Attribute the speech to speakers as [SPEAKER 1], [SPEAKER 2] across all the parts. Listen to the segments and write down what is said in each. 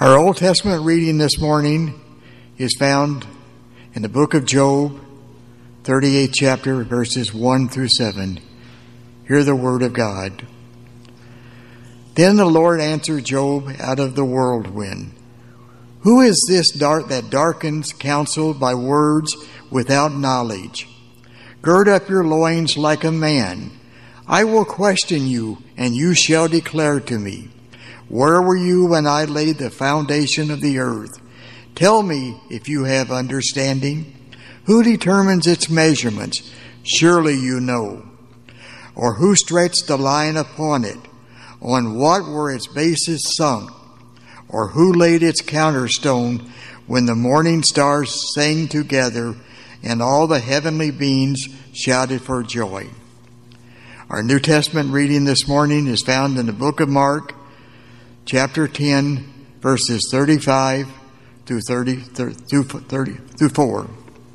[SPEAKER 1] Our Old Testament reading this morning is found in the book of Job, 38th chapter, verses 1 through 7. Hear the word of God. Then the Lord answered Job out of the whirlwind. Who is this that darkens counsel by words without knowledge? Gird up your loins like a man. I will question you, and you shall declare to me. Where were you when I laid the foundation of the earth? Tell me if you have understanding. Who determines its measurements? Surely you know. Or who stretched the line upon it? On what were its bases sunk? Or who laid its counterstone when the morning stars sang together and all the heavenly beings shouted for joy? Our New Testament reading this morning is found in the book of Mark, chapter 10, verses 35 through 4.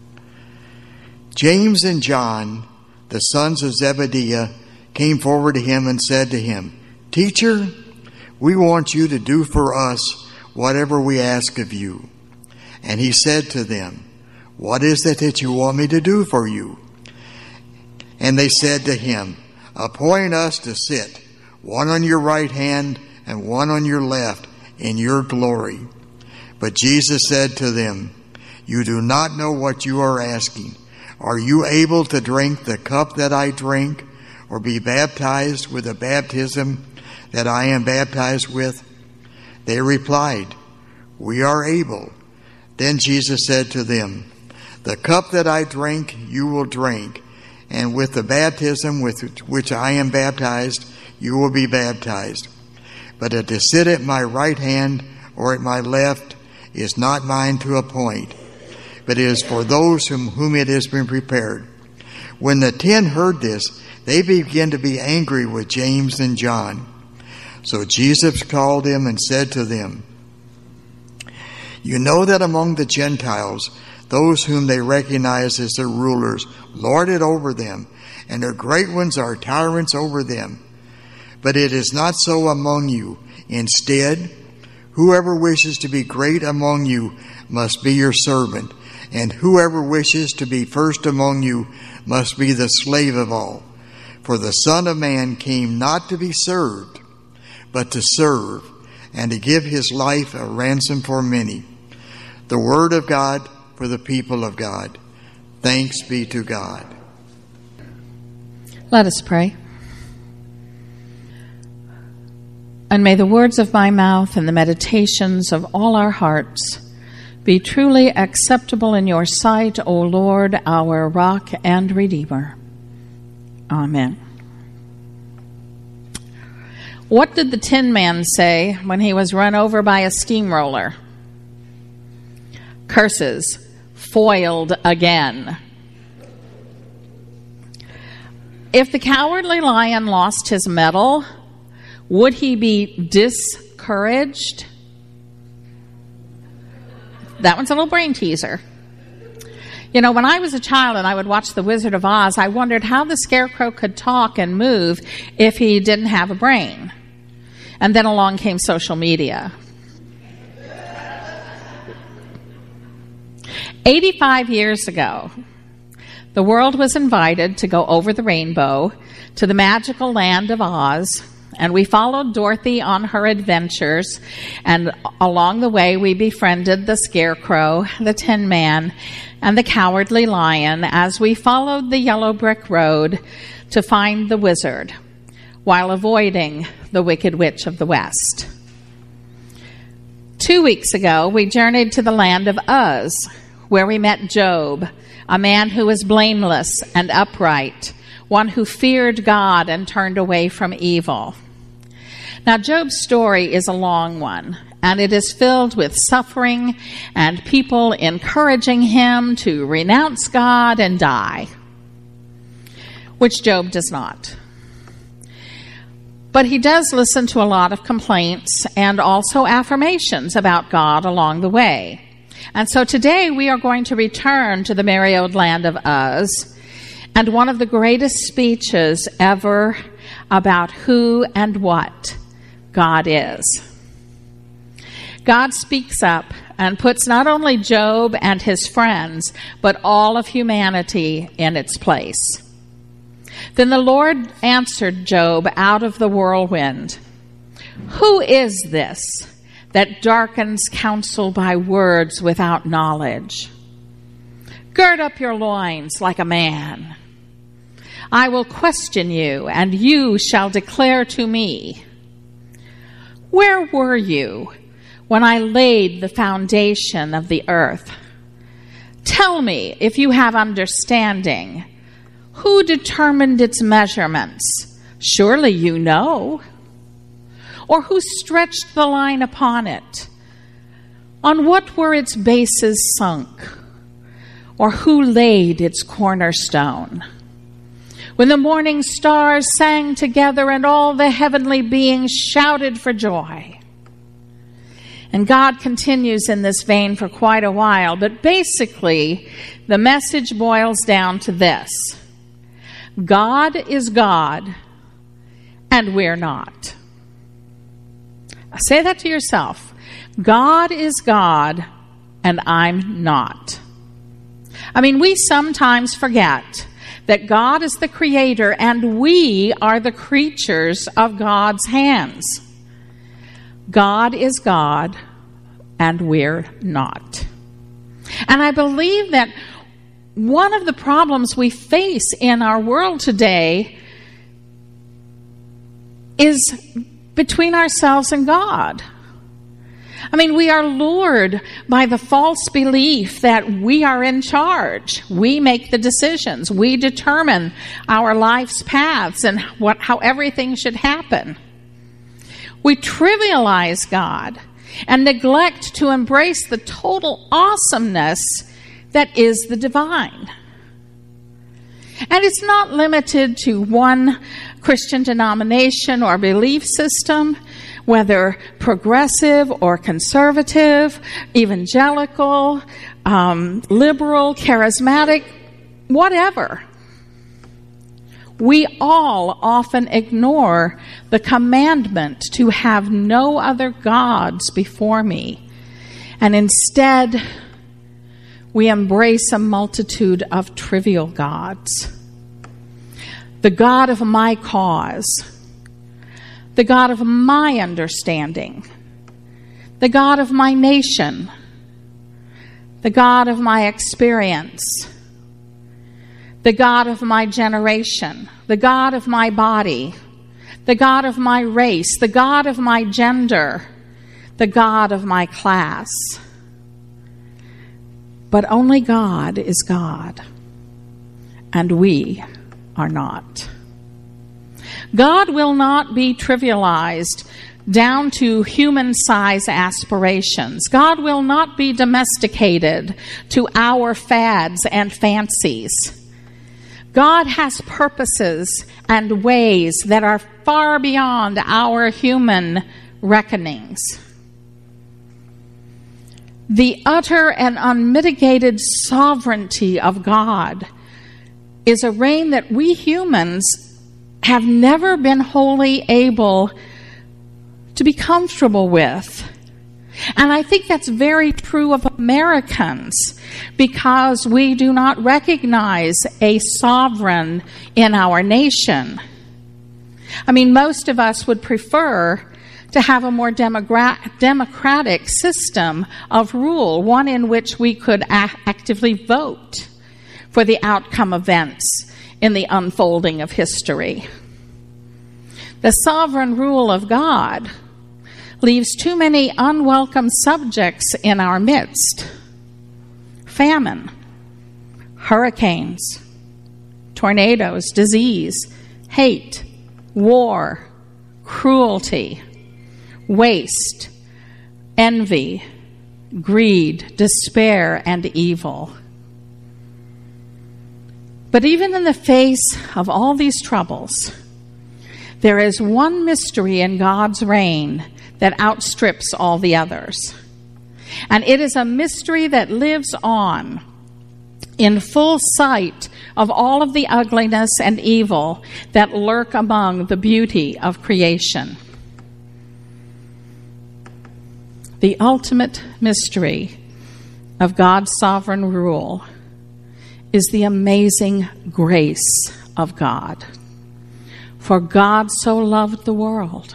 [SPEAKER 1] James and John, the sons of Zebediah, came forward to him and said to him, Teacher, we want you to do for us whatever we ask of you. And he said to them, What is it that you want me to do for you? And they said to him, Appoint us to sit, one on your right hand and one on your left, in your glory. But Jesus said to them, You do not know what you are asking. Are you able to drink the cup that I drink, or be baptized with the baptism that I am baptized with? They replied, We are able. Then Jesus said to them, The cup that I drink you will drink, and with the baptism with which I am baptized you will be baptized. But to sit at my right hand or at my left is not mine to appoint, but it is for those whom it has been prepared. When the 10 heard this, they began to be angry with James and John. So Jesus called them and said to them, You know that among the Gentiles, those whom they recognize as their rulers lord it over them, and their great ones are tyrants over them. But it is not so among you. Instead, whoever wishes to be great among you must be your servant, and whoever wishes to be first among you must be the slave of all. For the Son of Man came not to be served, but to serve, and to give his life a ransom for many. The word of God for the people of God. Thanks be to God.
[SPEAKER 2] Let us pray. And may the words of my mouth and the meditations of all our hearts be truly acceptable in your sight, O Lord, our rock and redeemer. Amen. What did the Tin Man say when he was run over by a steamroller? Curses. Foiled again. If the Cowardly Lion lost his medal, would he be discouraged? That one's a little brain teaser. You know, when I was a child and I would watch The Wizard of Oz, I wondered how the Scarecrow could talk and move if he didn't have a brain. And then along came social media. 85 years ago, the world was invited to go over the rainbow to the magical land of Oz, and we followed Dorothy on her adventures, and along the way we befriended the Scarecrow, the Tin Man, and the Cowardly Lion as we followed the yellow brick road to find the wizard, while avoiding the Wicked Witch of the West. 2 weeks ago, we journeyed to the land of Uz, where we met Job, a man who was blameless and upright, one who feared God and turned away from evil. Now, Job's story is a long one, and it is filled with suffering and people encouraging him to renounce God and die, which Job does not. But he does listen to a lot of complaints and also affirmations about God along the way. And so today we are going to return to the merry old land of Uz and one of the greatest speeches ever about who and what God is. God speaks up and puts not only Job and his friends, but all of humanity in its place. Then the Lord answered Job out of the whirlwind, "Who is this that darkens counsel by words without knowledge? Gird up your loins like a man. I will question you, and you shall declare to me. Where were you when I laid the foundation of the earth? Tell me if you have understanding. Who determined its measurements? Surely you know. Or who stretched the line upon it? On what were its bases sunk? Or who laid its cornerstone? When the morning stars sang together and all the heavenly beings shouted for joy." And God continues in this vein for quite a while, but basically the message boils down to this: God is God, and we're not. Say that to yourself. God is God, and I'm not. I mean, we sometimes forget that God is the creator, and we are the creatures of God's hands. God is God, and we're not. And I believe that one of the problems we face in our world today is between ourselves and God. I mean, we are lured by the false belief that we are in charge. We make the decisions. We determine our life's paths and how everything should happen. We trivialize God and neglect to embrace the total awesomeness that is the divine. And it's not limited to one Christian denomination or belief system, whether progressive or conservative, evangelical, liberal, charismatic, whatever. We all often ignore the commandment to have no other gods before me, and instead we embrace a multitude of trivial gods. The God of my cause, the God of my understanding, the God of my nation, the God of my experience, the God of my generation, the God of my body, the God of my race, the God of my gender, the God of my class. But only God is God, and we are not. God will not be trivialized down to human-size aspirations. God will not be domesticated to our fads and fancies. God has purposes and ways that are far beyond our human reckonings. The utter and unmitigated sovereignty of God is a reign that we humans have never been wholly able to be comfortable with. And I think that's very true of Americans, because we do not recognize a sovereign in our nation. I mean, most of us would prefer to have a more democratic system of rule, one in which we could actively vote for the outcome events in the unfolding of history. The sovereign rule of God leaves too many unwelcome subjects in our midst. Famine, hurricanes, tornadoes, disease, hate, war, cruelty, waste, envy, greed, despair, and evil. But even in the face of all these troubles, there is one mystery in God's reign that outstrips all the others. And it is a mystery that lives on in full sight of all of the ugliness and evil that lurk among the beauty of creation. The ultimate mystery of God's sovereign rule is the amazing grace of God. For God so loved the world.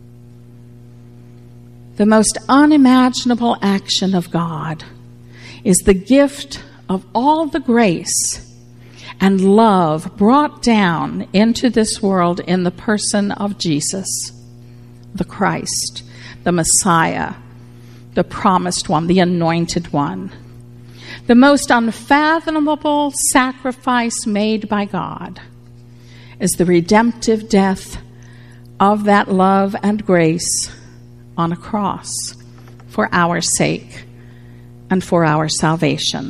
[SPEAKER 2] The most unimaginable action of God is the gift of all the grace and love brought down into this world in the person of Jesus, the Christ, the Messiah, the promised one, the anointed one. The most unfathomable sacrifice made by God is the redemptive death of that love and grace on a cross for our sake and for our salvation.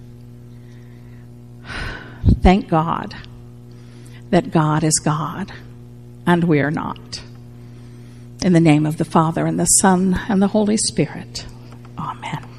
[SPEAKER 2] Thank God that God is God and we are not. In the name of the Father and the Son and the Holy Spirit.